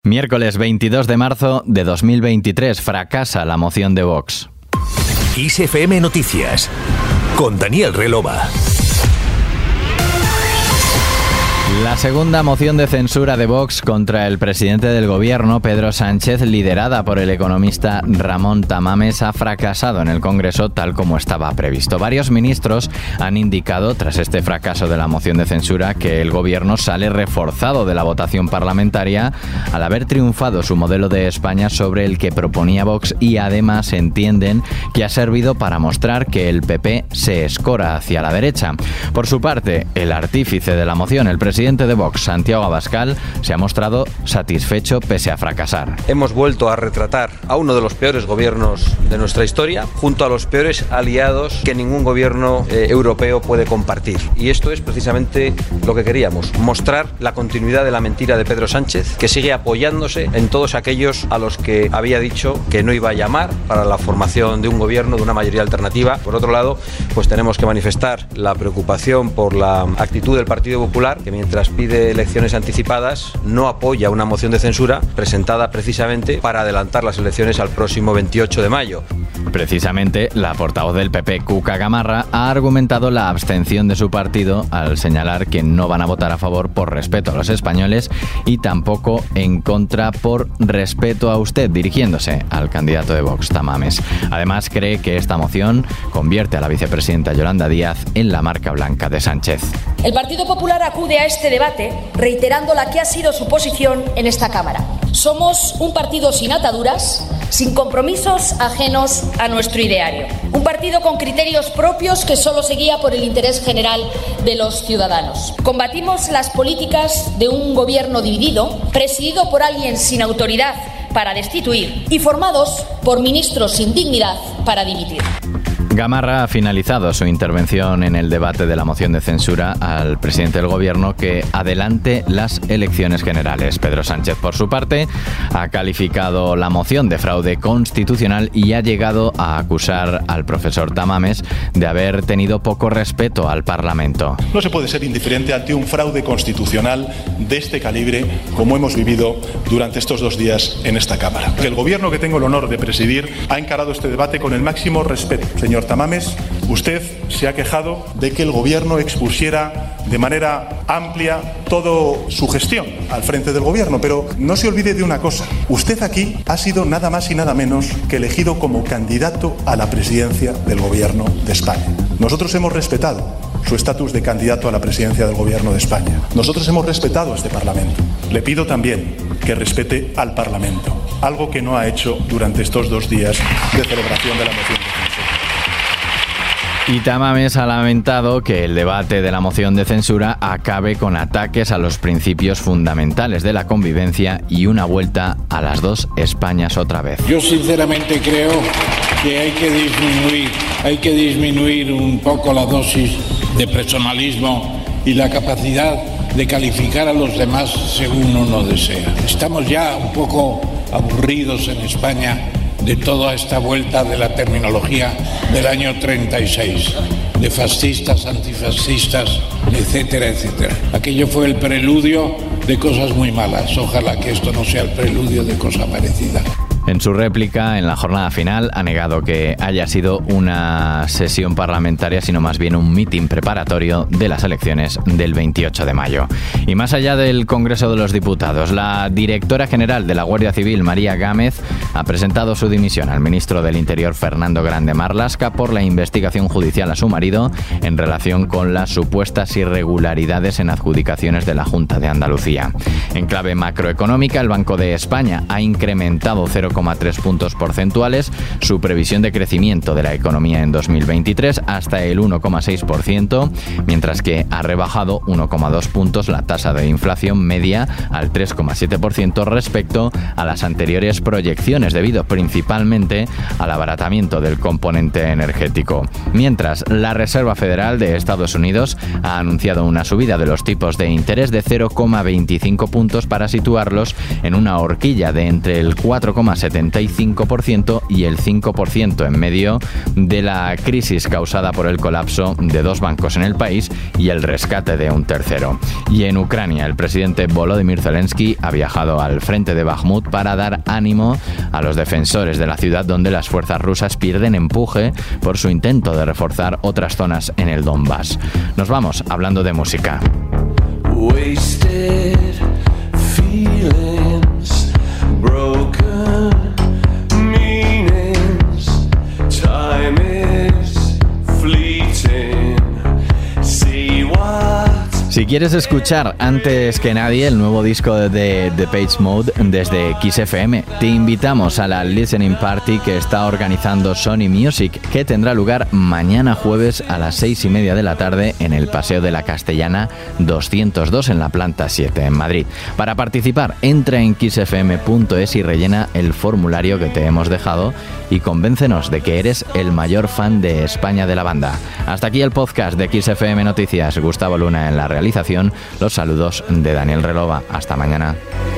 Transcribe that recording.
Miércoles 22 de marzo de 2023 fracasa la moción de Vox. ISFM Noticias con Daniel Relova. La segunda moción de censura de Vox contra el presidente del gobierno, Pedro Sánchez, liderada por el economista Ramón Tamames, ha fracasado en el Congreso tal como estaba previsto. Varios ministros han indicado, tras este fracaso de la moción de censura, que el gobierno sale reforzado de la votación parlamentaria al haber triunfado su modelo de España sobre el que proponía Vox, y además entienden que ha servido para mostrar que el PP se escora hacia la derecha. Por su parte, el artífice de la moción, el presidente de Vox, Santiago Abascal, se ha mostrado satisfecho pese a fracasar. Hemos vuelto a retratar a uno de los peores gobiernos de nuestra historia, junto a los peores aliados que ningún gobierno europeo puede compartir. Y esto es precisamente lo que queríamos, mostrar la continuidad de la mentira de Pedro Sánchez, que sigue apoyándose en todos aquellos a los que había dicho que no iba a llamar para la formación de un gobierno, de una mayoría alternativa. Por otro lado, pues tenemos que manifestar la preocupación por la actitud del Partido Popular, que mientras pide elecciones anticipadas, no apoya una moción de censura presentada precisamente para adelantar las elecciones al próximo 28 de mayo. Precisamente, la portavoz del PP, Cuca Gamarra, ha argumentado la abstención de su partido al señalar que no van a votar a favor por respeto a los españoles y tampoco en contra por respeto a usted, dirigiéndose al candidato de Vox, Tamames. Además, cree que esta moción convierte a la vicepresidenta Yolanda Díaz en la marca blanca de Sánchez. El Partido Popular acude a este debate reiterando la que ha sido su posición en esta Cámara. Somos un partido sin ataduras, sin compromisos ajenos a nuestro ideario. Un partido con criterios propios que solo se guía por el interés general de los ciudadanos. Combatimos las políticas de un gobierno dividido, presidido por alguien sin autoridad para destituir y formados por ministros sin dignidad para dimitir. Gamarra ha finalizado su intervención en el debate de la moción de censura al presidente del gobierno que adelante las elecciones generales. Pedro Sánchez, por su parte, ha calificado la moción de fraude constitucional y ha llegado a acusar al profesor Tamames de haber tenido poco respeto al Parlamento. No se puede ser indiferente ante un fraude constitucional de este calibre como hemos vivido durante estos 2 días en esta Cámara. El gobierno que tengo el honor de presidir ha encarado este debate con el máximo respeto. Señor Tamames, usted se ha quejado de que el gobierno expusiera de manera amplia toda su gestión al frente del gobierno, pero no se olvide de una cosa. Usted aquí ha sido nada más y nada menos que elegido como candidato a la presidencia del gobierno de España. Nosotros hemos respetado su estatus de candidato a la presidencia del gobierno de España. Nosotros hemos respetado a este Parlamento. Le pido también que respete al Parlamento, algo que no ha hecho durante estos 2 días de celebración de la moción de censura. Y Tamames ha lamentado que el debate de la moción de censura acabe con ataques a los principios fundamentales de la convivencia y una vuelta a las 2 Españas otra vez. Yo sinceramente creo que hay que disminuir un poco la dosis de personalismo y la capacidad de calificar a los demás según uno desea. Estamos ya un poco aburridos en España de toda esta vuelta de la terminología del año 36, de fascistas, antifascistas, etcétera, etcétera. Aquello fue el preludio de cosas muy malas. Ojalá que esto no sea el preludio de cosa parecida. En su réplica, en la jornada final, ha negado que haya sido una sesión parlamentaria, sino más bien un mitin preparatorio de las elecciones del 28 de mayo. Y más allá del Congreso de los Diputados, la directora general de la Guardia Civil, María Gámez, ha presentado su dimisión al ministro del Interior, Fernando Grande Marlaska, por la investigación judicial a su marido en relación con las supuestas irregularidades en adjudicaciones de la Junta de Andalucía. En clave macroeconómica, el Banco de España ha incrementado 0,3 puntos porcentuales su previsión de crecimiento de la economía en 2023 hasta el 1,6%, mientras que ha rebajado 1,2 puntos la tasa de inflación media al 3,7% respecto a las anteriores proyecciones, debido principalmente al abaratamiento del componente energético. Mientras, la Reserva Federal de Estados Unidos ha anunciado una subida de los tipos de interés de 0,25 puntos para situarlos en una horquilla de entre el 4,6 75% y el 5% en medio de la crisis causada por el colapso de 2 bancos en el país y el rescate de un tercero. Y en Ucrania, el presidente Volodymyr Zelensky ha viajado al frente de Bakhmut para dar ánimo a los defensores de la ciudad, donde las fuerzas rusas pierden empuje por su intento de reforzar otras zonas en el Donbass. Nos vamos hablando de música. Wasted feelings, broken meanings, time is fleeting, see what. Si quieres escuchar antes que nadie el nuevo disco de Depeche Mode desde Kiss FM, te invitamos a la Listening Party que está organizando Sony Music, que tendrá lugar mañana jueves a las 6:30 de la tarde en el Paseo de la Castellana 202 en la planta 7 en Madrid. Para participar, entra en kissfm.es y rellena el formulario que te hemos dejado y convéncenos de que eres el mayor fan de España de la banda. Hasta aquí el podcast de Kiss FM Noticias. Gustavo Luna en la realización. Los saludos de Daniel Relova. Hasta mañana.